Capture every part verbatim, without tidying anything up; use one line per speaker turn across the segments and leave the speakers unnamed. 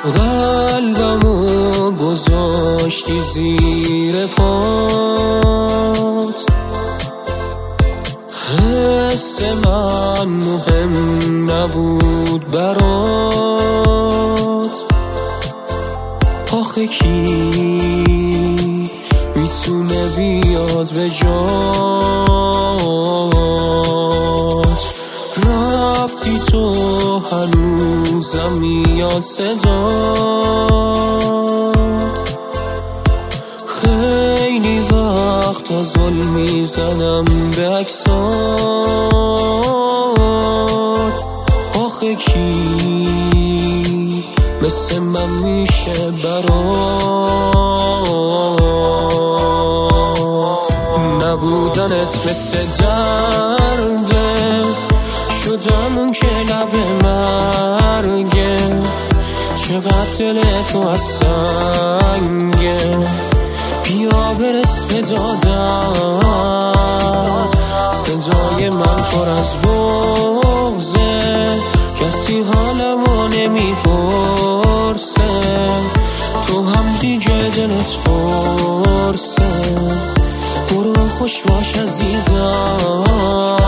قلبمو گذاشتی زیر پات، حس من مهم نبود برات. آخه کی میتونه بیاد به جات؟ رفتی تو هنوزم میاد صدات. خیلی وقتا ظلم میزنم به عکسات. آخه کی مثل من میشه برات؟ نبودنت مثل درده، شدم اون که لب مرگه. چقدر دل تو از سنگه، بیا برس به دادم. صدای من پر از بغضه، کسی حالمو نمیپرسه. تو هم دیگه دلت پرسه، برو خوش باش عزیزم.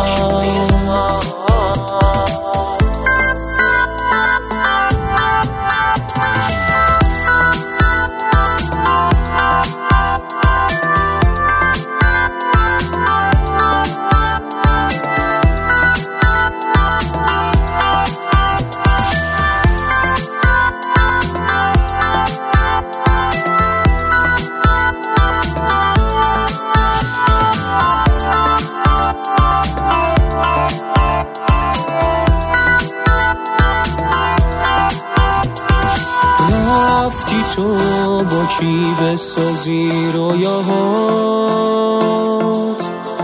رفتی تو با کی بسازی رویاهات؟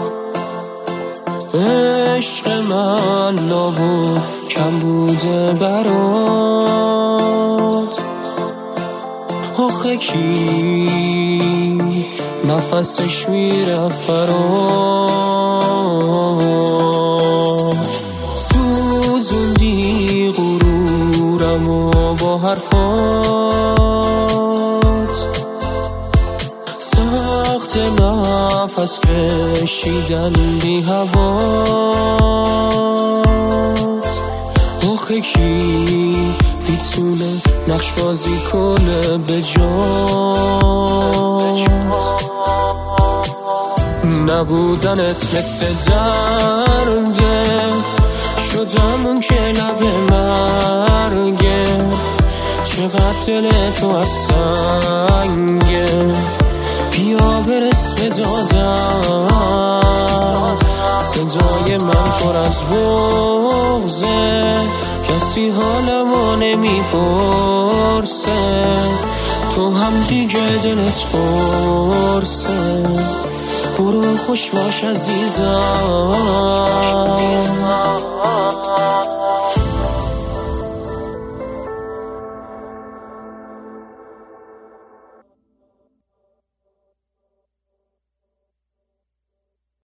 عشق من لابد کم بوده برات. آخه کی نفسش میرفت فرات؟ سوزوندی غرورمو با حرفات، سخت نفس کشیدن بی هوات. آخه کی میتونه نقش بازی کنه به جات؟ نبودنت مثل درده، شدم اون که لب مرگه. چقدر دل تو از سنگه، بیا برس به دادم. صدای من پر از بغضه، کسی حالمو نمیپرسه. تو هم دیگه دلت پرسه، برو خوش باش عزیزم.